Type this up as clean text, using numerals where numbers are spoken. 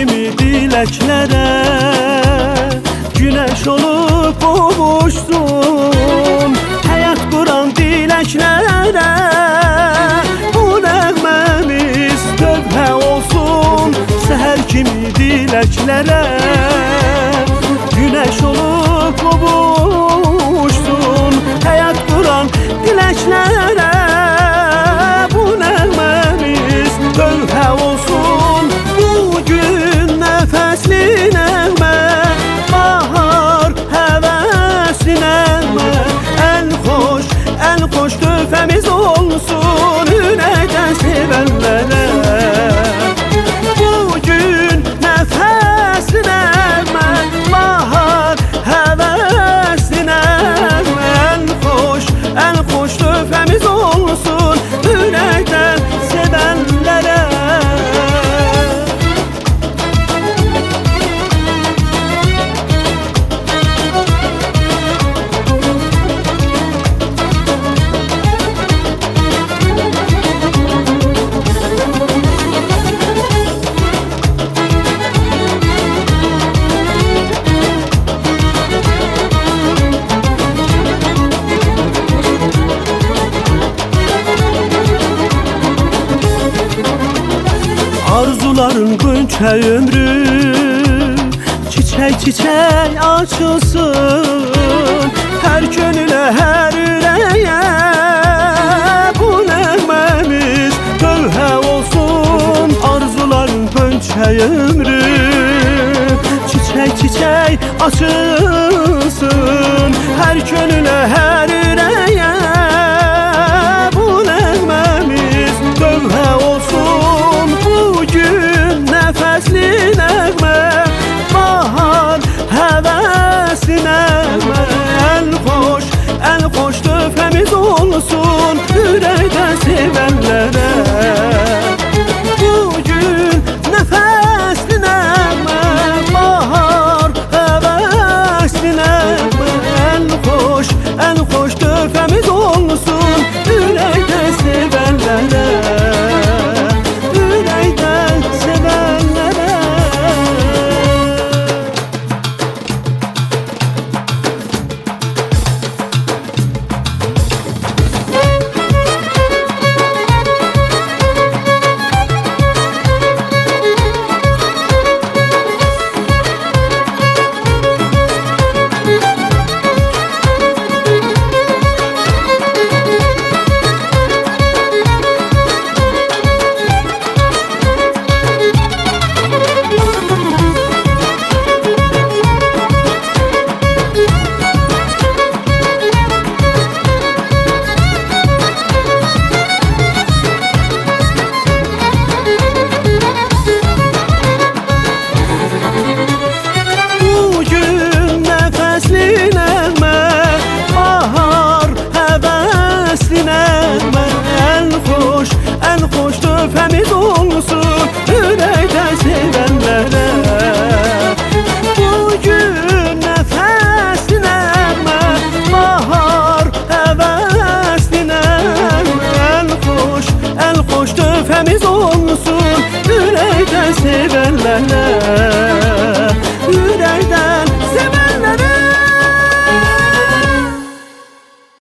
kimi diləklərə Güneş olup qovuşdun Həyat quran diləklərə Bu nəğməmiz tövbə olsun Səhər kimi diləklərə Güneş olup qovuşdun Həyat quran diləklərə Bu nəğməmiz tövbə olsun Bugün nəfəsli nəğmə Bahar həvəsli nəğmə Ən xoş tövbəmiz olsun Ürəkdən sevənlərə Bugün nəfəsli nəğmə Bahar həvəsli nəğmə Ən xoş tövbəmiz olsun Ürəkdən sevənlərə Arzuların qönçə ömrü Çiçək açılsın Hər gönülə, hər ürəyə Bu nəğməmiz tövbə olsun Arzuların qönçə ömrü Çiçək açılsın Hər gönülə, hər ürəyə Bu nəğməmiz tövbə olsun Bugün nəfəsli nəğmə Bahar həvəsli nəğmə Ən xoş tövbəmiz olsun Ürəkdən sevənlərə Bugün nəfəsli nəğmə Bahar həvəsli nəğmə Ən xoş tövbəmiz olsun Ürəkdən sevənlərə Ən xoş tövbəmiz olsun Ürəkdən sevənlərə Bugün nəfəsli nəğmə Bahar həvəsli nəğmə Ən xoş tövbəmiz